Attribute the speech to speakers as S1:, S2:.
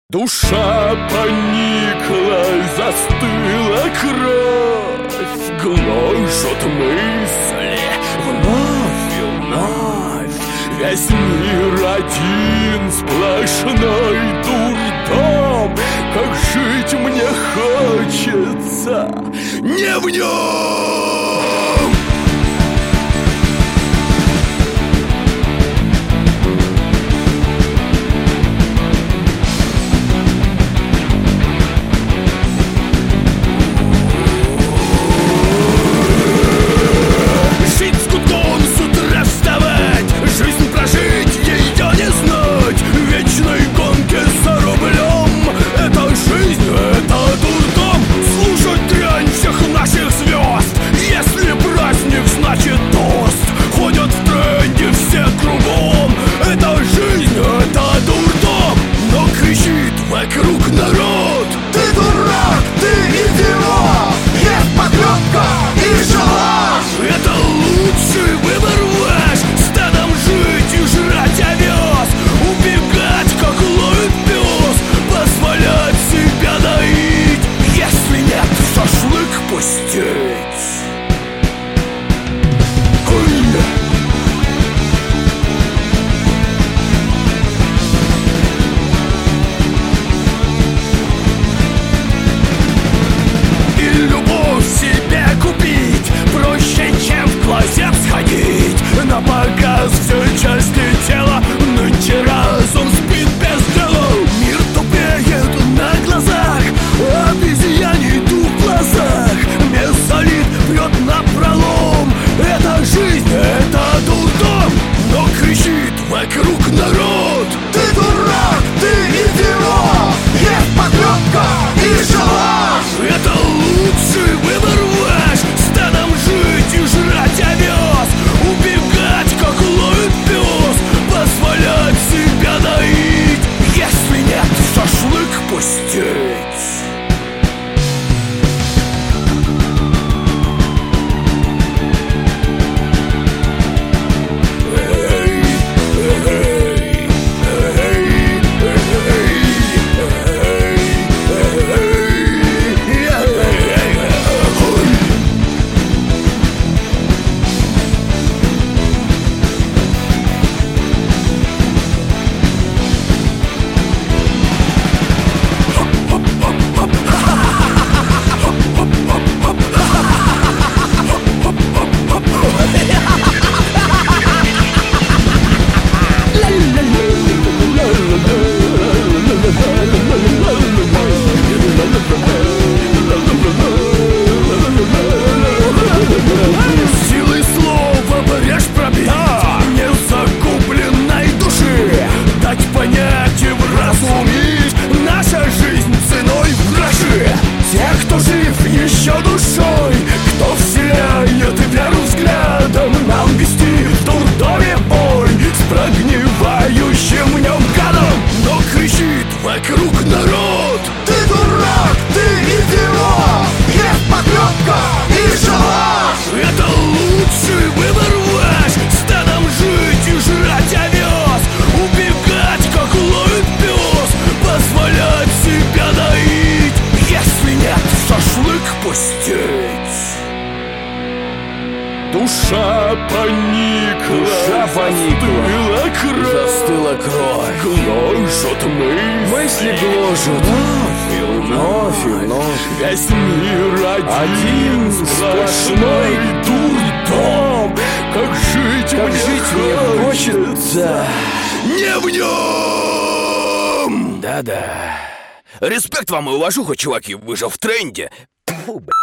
S1: Душа поникла, застыла кровь, гложут мысли вновь и вновь. Весь мир один сплошной дурдом. Как жить мне хочется не в нем. Вокруг народ.
S2: Ты дурак, ты идиот. Есть поклепка и шалаш.
S1: Это лучший выбор ваш. Стадом жить и жрать овес, убегать, как ловит пес, позволять себя доить. Если нет, шашлык пустить. На показ все части тела, нынче разум спит без дела. Мир тупеет на глазах, обезьяний дух в глазах. Месолит бьет напролом. Это жизнь, это дурдом. Но кричит вокруг народ.
S2: Ты дурак, ты идиот. Есть поклепка и шалаш.
S1: Это лучший выбор ваш. Стадом жить и жрать овес, убегать, как ловит пес, позволять себя доить. Если нет, шашлык пустить. Силой слова брешь пробить незакупленной души, дать понять и вразумить наша жизнь ценой в гроши. Те, кто жив еще душой, кто вселяет веру взглядом, нам вести в дурдоме бой с прогнивающим в нем гадом. Но кричит вокруг народ.
S2: Ты дурак, ты идиот. Есть поклепка и шалаш.
S1: Это лучший выбор ваш. Стадом жить и жрать овес, убегать, как ловит пес, позволять себя доить. Если нет, шашлык пустить. Душа поникла, застыла кровь, гложут мысли гложут вновь и вновь. Весь мир один сплошной дурдом. Как жить мне хочется не в нем. Да-да. Респект вам и уважуха, чуваки, вы же в тренде. Фу,